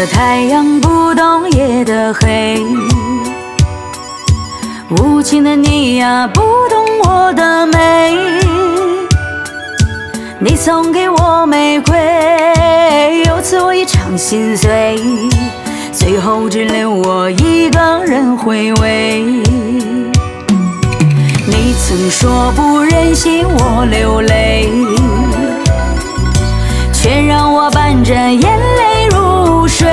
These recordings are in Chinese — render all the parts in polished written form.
的太阳不懂夜的黑，无情的你呀，不懂我的美。你送给我玫瑰，由此我一场心碎，最后只留我一个人回味。你曾说不忍心我流泪，却让我伴着眼泪入睡。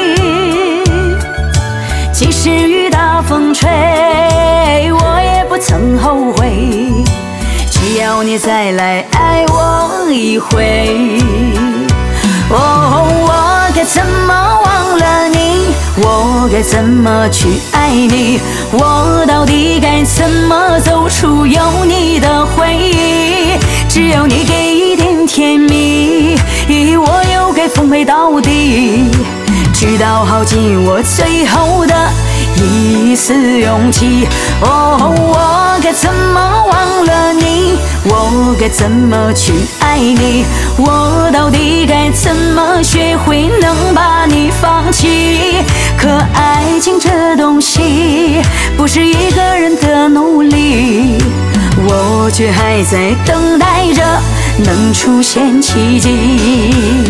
即使雨打风吹，我也不曾后悔，只要你再来爱我一回。哦，我该怎么忘了你？我该怎么去爱你？我到底该怎么走出有你的回忆？只要你给一点甜蜜，我又该奉陪到底，直到耗尽我最后的一丝勇气。哦，我该怎么忘了你？我该怎么去爱你？我到底该怎么学会能把你放弃？可爱情这东西不是一个人的努力，我却还在等待着能出现奇迹。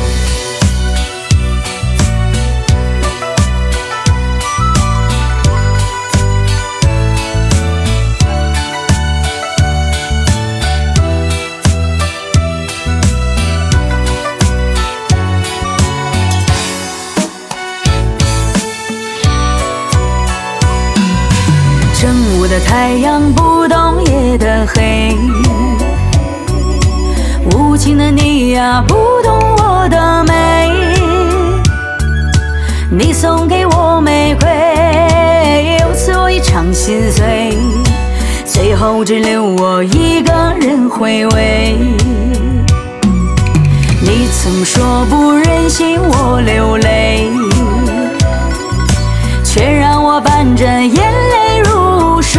正午的太阳不懂夜的黑，无情的你呀，不懂我的美。你送给我玫瑰，由此我一场心碎，最后只留我一个人回味。你曾说不忍心我流泪，却让我伴着眼泪入睡。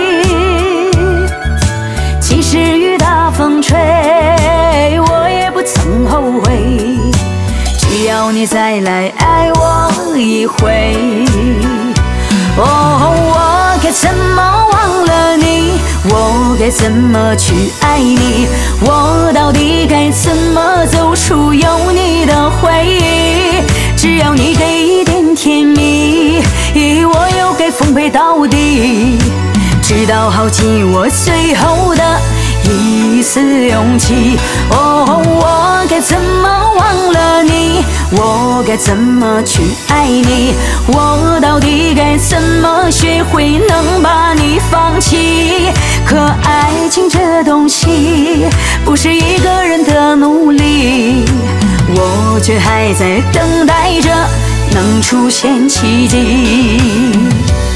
即使雨打风吹，我也不曾后悔，只要你再来爱我一回。哦，我该怎么忘了你？我该怎么去爱你？我到底该怎么走出有你的回忆？只要你给一点甜蜜，我又该奉陪到底，直到耗尽我最后的一丝勇气。哦，我该怎么忘了你？我该怎么去爱你？我到底该怎么学会能把你放弃？可爱情这东西不是一个人的努力，我却还在等待着能出现奇迹。